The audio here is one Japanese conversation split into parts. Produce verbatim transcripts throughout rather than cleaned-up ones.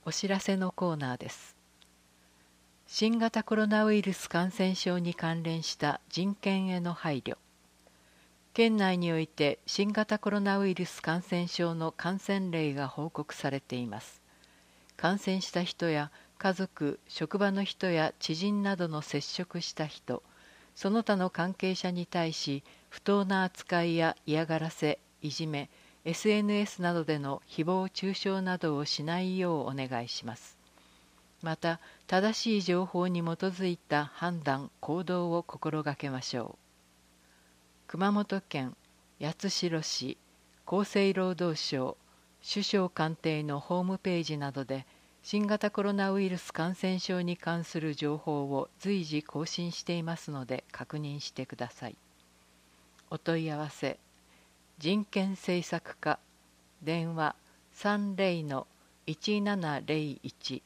お知らせのコーナーです。新型コロナウイルス感染症に関連した人権への配慮。県内において新型コロナウイルス感染症の感染例が報告されています。感染した人や家族、職場の人や知人などの接触した人、その他の関係者に対し不当な扱いや嫌がらせ、いじめ、エスエヌエス などでの誹謗中傷などをしないようお願いします。また、正しい情報に基づいた判断・行動を心がけましょう。熊本県八代市厚生労働省首相官邸のホームページなどで新型コロナウイルス感染症に関する情報を随時更新していますので確認してください。お問い合わせ人権政策課電話 さんぜろのいちななぜろいち。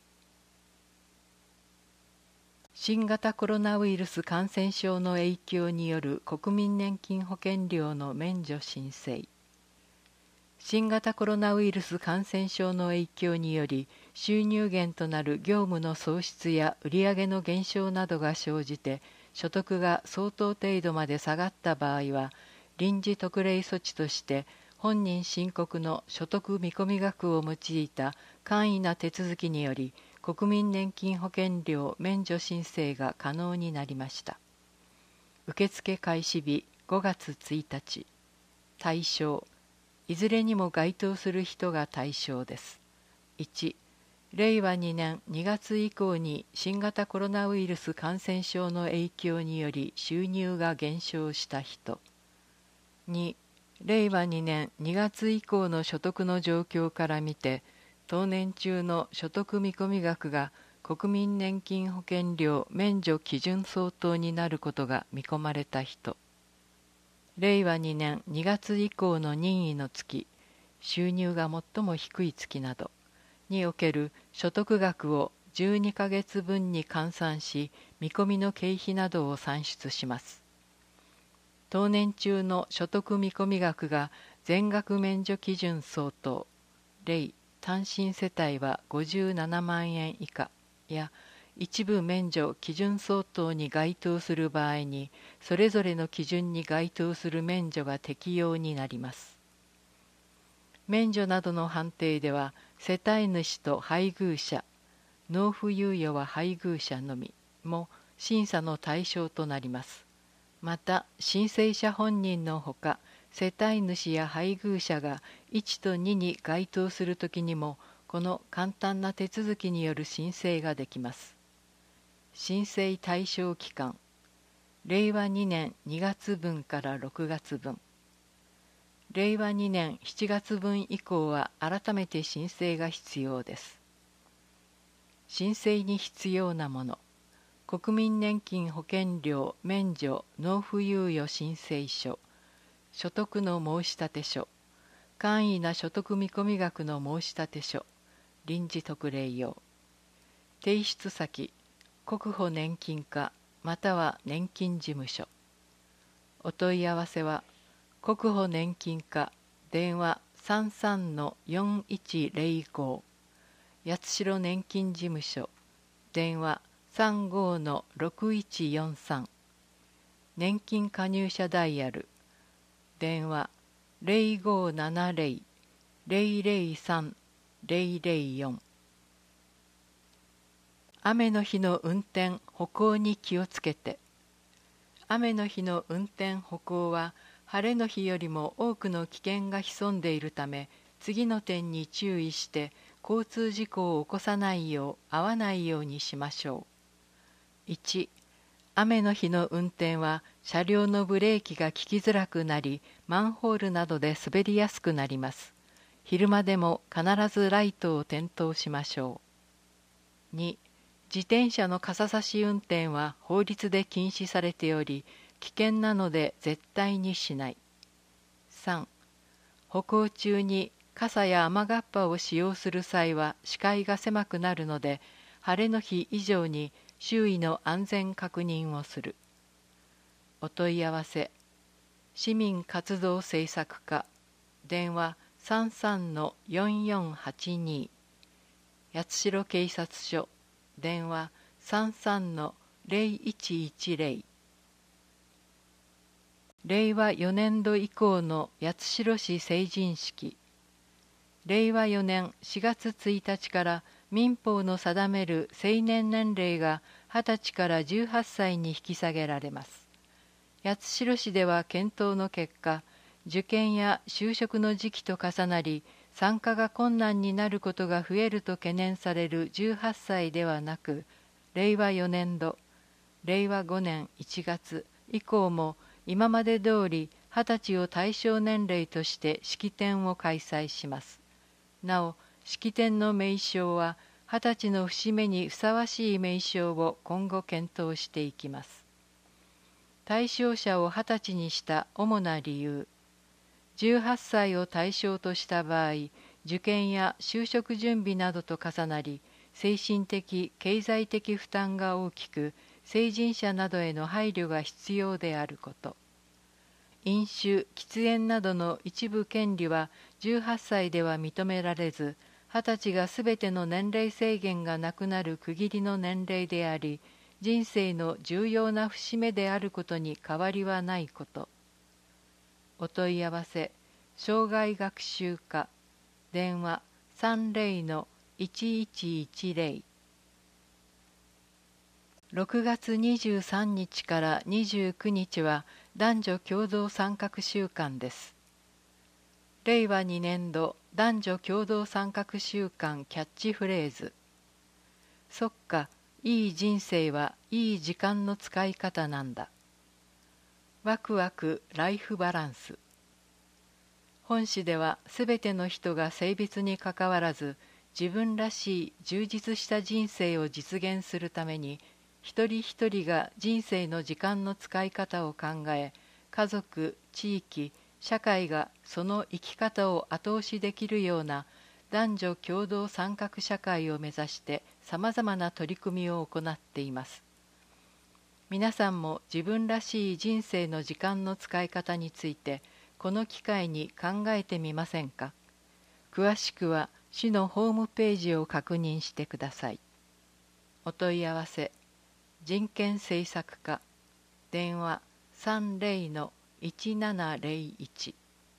新型コロナウイルス感染症の影響による国民年金保険料の免除申請。新型コロナウイルス感染症の影響により収入源となる業務の喪失や売上の減少などが生じて所得が相当程度まで下がった場合は臨時特例措置として本人申告の所得見込み額を用いた簡易な手続きにより国民年金保険料免除申請が可能になりました。受付開始日ごがつついたち。対象いずれにも該当する人が対象です。いち、れいわにねんにがつ以降に新型コロナウイルス感染症の影響により収入が減少した人。に、れいわにねんにがつ以降の所得の状況から見て、当年中の所得見込み額が国民年金保険料免除基準相当になることが見込まれた人。れいわにねんにがつ以降の任意の月、収入が最も低い月などにおける所得額をじゅうにかげつぶんに換算し、見込みの経費などを算出します。当年中の所得見込み額が全額免除基準相当、例単身世帯はごじゅうななまんえん以下や一部免除基準相当に該当する場合に、それぞれの基準に該当する免除が適用になります。免除などの判定では、世帯主と配偶者、納付猶予は配偶者のみも審査の対象となります。また、申請者本人のほか、世帯主や配偶者がいちとにに該当するときにも、この簡単な手続きによる申請ができます。申請対象期間、れいわにねんにがつぶんからろくがつぶん。れいわにねんしちがつぶん以降は改めて申請が必要です。申請に必要なもの。国民年金保険料免除納付猶予申請書、所得の申立書、簡易な所得見込み額の申立書、臨時特例用。提出先、国保年金課または年金事務所。お問い合わせは、国保年金課電話 さんさんのよんいちぜろご、八代年金事務所電話さんごのろくいちよんさん、年金加入者ダイヤル電話ぜろごななぜろ ぜろぜろさん ぜろぜろよん。雨の日の運転・歩行に気をつけて。雨の日の運転・歩行は晴れの日よりも多くの危険が潜んでいるため、次の点に注意して交通事故を起こさないよう、遭わないようにしましょう。いち、雨の日の運転は車両のブレーキが効きづらくなり、マンホールなどで滑りやすくなります。昼間でも必ずライトを点灯しましょう。に、自転車の傘差し運転は法律で禁止されており、危険なので絶対にしない。さん、歩行中に傘や雨がっぱを使用する際は視界が狭くなるので、晴れの日以上に周囲の安全確認をする。お問い合わせ、市民活動政策課電話 さんさんのよんよんはちに。 八代警察署電話 さんさんのゼロいちいちゼロ。 れいわよねん度以降の八代市成人式。れいわよねんしがつついたちから民法の定める成年年齢がはたちからじゅうはっさいに引き下げられます。八代市では検討の結果、受験や就職の時期と重なり、参加が困難になることが増えると懸念されるじゅうはっさいではなく、れいわよねん度、れいわごねんいちがつ以降も今まで通りはたちを対象年齢として式典を開催します。なお、式典の名称ははたちの節目にふさわしい名称を今後検討していきます。対象者をはたちにした主な理由。じゅうはっさいを対象とした場合、受験や就職準備などと重なり、精神的・経済的負担が大きく、成人者などへの配慮が必要であること。飲酒・喫煙などの一部権利はじゅうはっさいでは認められず、はたちがすべての年齢制限がなくなる区切りの年齢であり、人生の重要な節目であることに変わりはないこと。お問い合わせ、障害学習課、電話 さんゼロのいちいちいちゼロ。ろくがつにじゅうさんにちからにじゅうくにちは男女共同参画週間です。れいわにねん度男女共同参画週間キャッチフレーズ。そっか、いい人生はいい時間の使い方なんだ。ワクワクライフバランス。本誌ではすべての人が性別にかかわらず自分らしい充実した人生を実現するために一人一人が人生の時間の使い方を考え、家族、地域、社会がその生き方を後押しできるような男女共同参画社会を目指してさまざまな取り組みを行っています。皆さんも自分らしい人生の時間の使い方についてこの機会に考えてみませんか。詳しくは市のホームページを確認してください。お問い合わせ、人権政策課、電話 さんゼロのいちななゼロいち。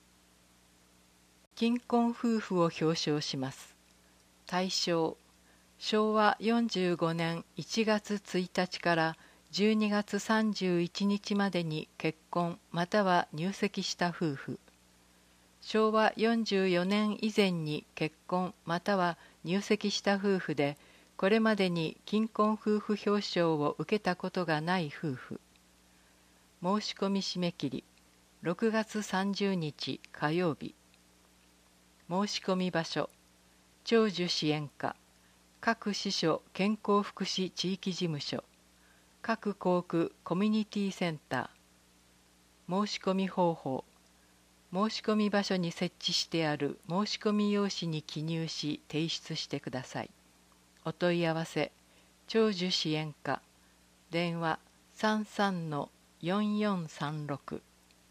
金婚夫婦を表彰します。対象、しょうわよんじゅうごねんいちがつついたちからじゅうにがつさんじゅういちにちまでに結婚または入籍した夫婦。しょうわよんじゅうよねん以前に結婚または入籍した夫婦で、これまでに金婚夫婦表彰を受けたことがない夫婦。申し込み締め切りろくがつさんじゅうにち火曜日。申し込み場所、長寿支援課、各支所健康福祉地域事務所、各校区コミュニティセンター。申し込み方法、申し込み場所に設置してある申し込み用紙に記入し提出してください。お問い合わせ、長寿支援課、電話 さんさんのよんよんさんろく。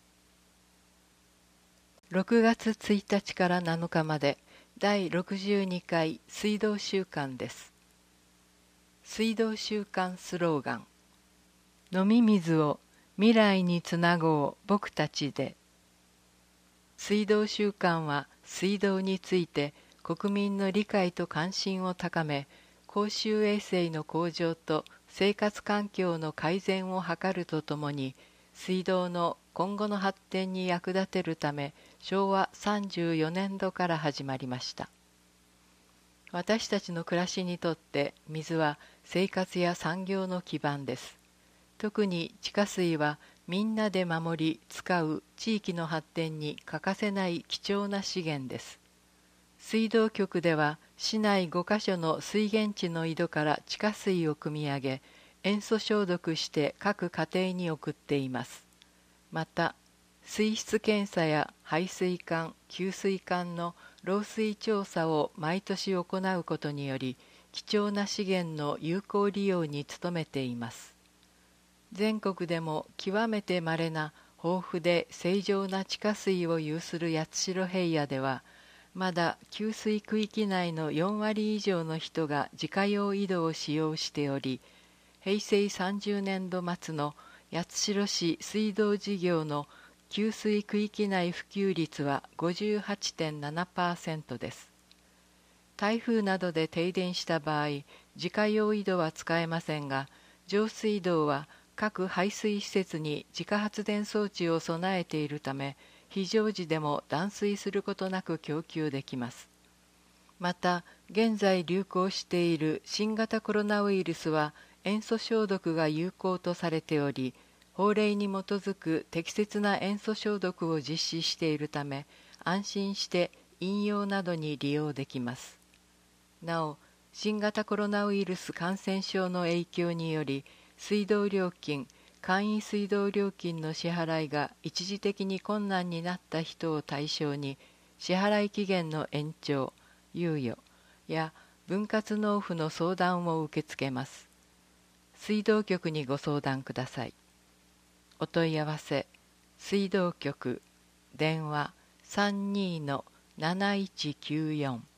ろくがつついたちからなのかまでだいろくじゅうにかい水道週間です。水道週間スローガン、飲み水を未来につなごう僕たちで。水道週間は水道について国民の理解と関心を高め、公衆衛生の向上と生活環境の改善を図るとともに、水道の今後の発展に役立てるためしょうわさんじゅうよねんどから始まりました。私たちの暮らしにとって水は生活や産業の基盤です。特に地下水はみんなで守り使う地域の発展に欠かせない貴重な資源です。水道局では市内ごかしょの水源地の井戸から地下水を汲み上げ、塩素消毒して各家庭に送っています。また、水質検査や排水管・給水管の漏水調査を毎年行うことにより、貴重な資源の有効利用に努めています。全国でも極めて稀な豊富で正常な地下水を有する八代平野では、 まだ給水区域内のよんわり以上の人が自家用井戸を使用しており、平成さんじゅうねんど末の八代市水道事業の給水区域内普及率は ごじゅうはちてんななパーセント です。台風などで停電した場合、自家用井戸は使えませんが、上水道は各排水施設に自家発電装置を備えているため、非常時でも断水することなく供給できます。また、現在流行している新型コロナウイルスは塩素消毒が有効とされており、法令に基づく適切な塩素消毒を実施しているため、安心して飲用などに利用できます。なお、新型コロナウイルス感染症の影響により、水道料金、簡易水道料金の支払いが一時的に困難になった人を対象に、支払い期限の延長、猶予や分割納付の相談を受け付けます。水道局にご相談ください。お問い合わせ、水道局、電話 さんにーのなないちきゅうよん。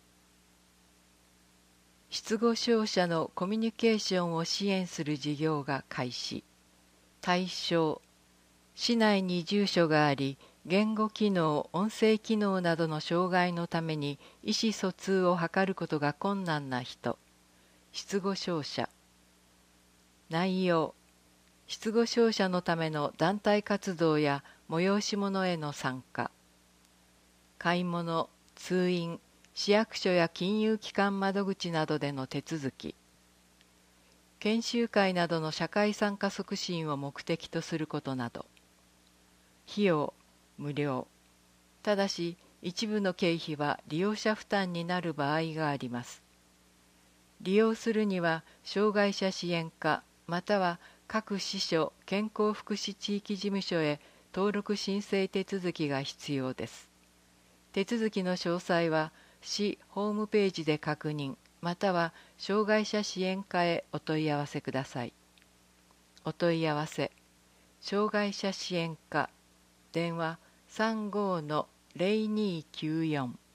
失語症者のコミュニケーションを支援する事業が開始。対象、市内に住所があり、言語機能、音声機能などの障害のために意思疎通を図ることが困難な人、失語症者。内容、失語症者のための団体活動や催し物への参加。買い物、通院、市役所や金融機関窓口などでの手続き。研修会などの社会参加促進を目的とすることなど。費用、無料。ただし、一部の経費は利用者負担になる場合があります。利用するには、障害者支援課、または各支所健康福祉地域事務所へ登録申請手続きが必要です。手続きの詳細は、市ホームページで確認、または障害者支援課へお問い合わせください。お問い合わせ、障害者支援課、電話 さんごーのぜろにーきゅうよん。